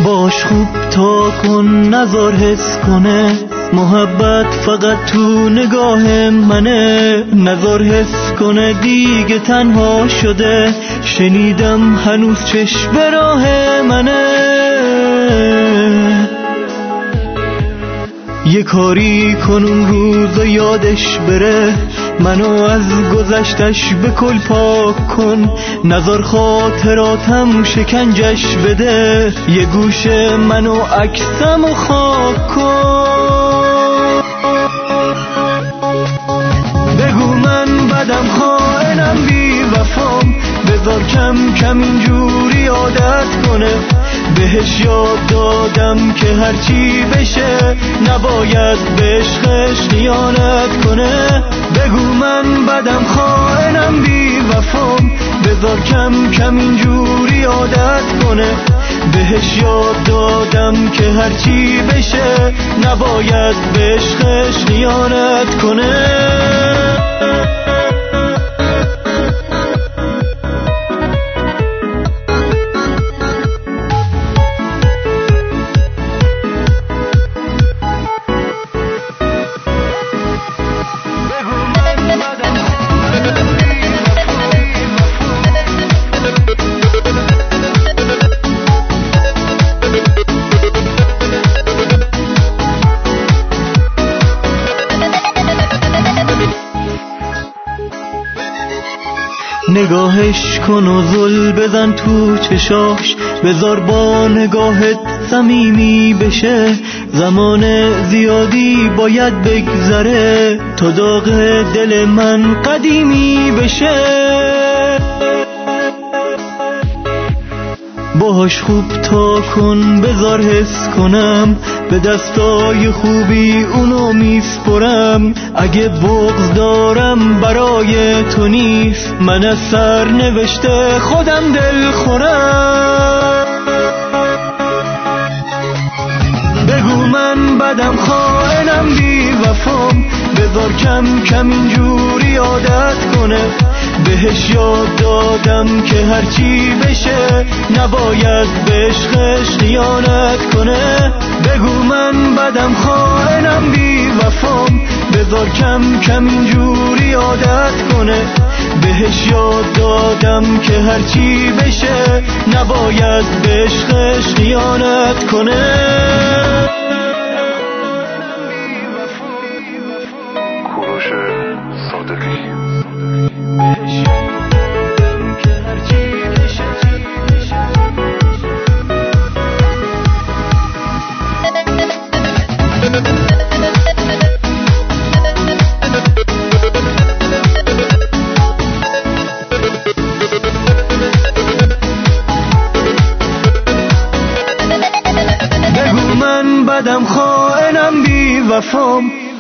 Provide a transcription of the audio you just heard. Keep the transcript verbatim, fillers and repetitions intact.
باش خوب تا کن نذار حس کنه، محبت فقط تو نگاه منه، نذار حس کنه دیگه تنها شده، شنیدم هنوز چشم به راه منه. یه کاری کن اون روز یادش بره، منو از گذشتش به کل پاک کن، نذار خاطراتم شکنجش بده، یه گوشه منو عکسمو خاک کن. بگو من بدم خائنم بی وفام، بذار کم کم اینجوری عادت کنه، بهش یاد دادم که هرچی بشه نباید به عشقش خیانت کنه. بگو من بدم خائنم بی وفام، بذار کم کم اینجوری عادت کنه، بهش یاد دادم که هرچی بشه نباید به عشقش خیانت کنه. نگاهش کن و زل بزن تو چشاش، بذار با نگاهت صمیمی بشه، زمان زیادی باید بگذره تا داغ دل من قدیمی بشه. باهاش خوب تا کن بذار حس کنم، به دستای خوبی اونو میسپرم، اگه بغض دارم برای تو نیست، من از سر نوشته خودم دل خورم. بگو من بدم خائنم بی وفام، بذار کم کم اینجوری عادت کنه، بهش یاد دادم که هرچی بشه نباید به عشقش خیانت کنه. بگو من بدم خائنم بی وفام، بذار کم کم اینجوری عادت کنه، بهش یاد دادم که هرچی بشه نباید به عشقش خیانت کنه. کوروش صادقی. بدم خائنم بی وفام،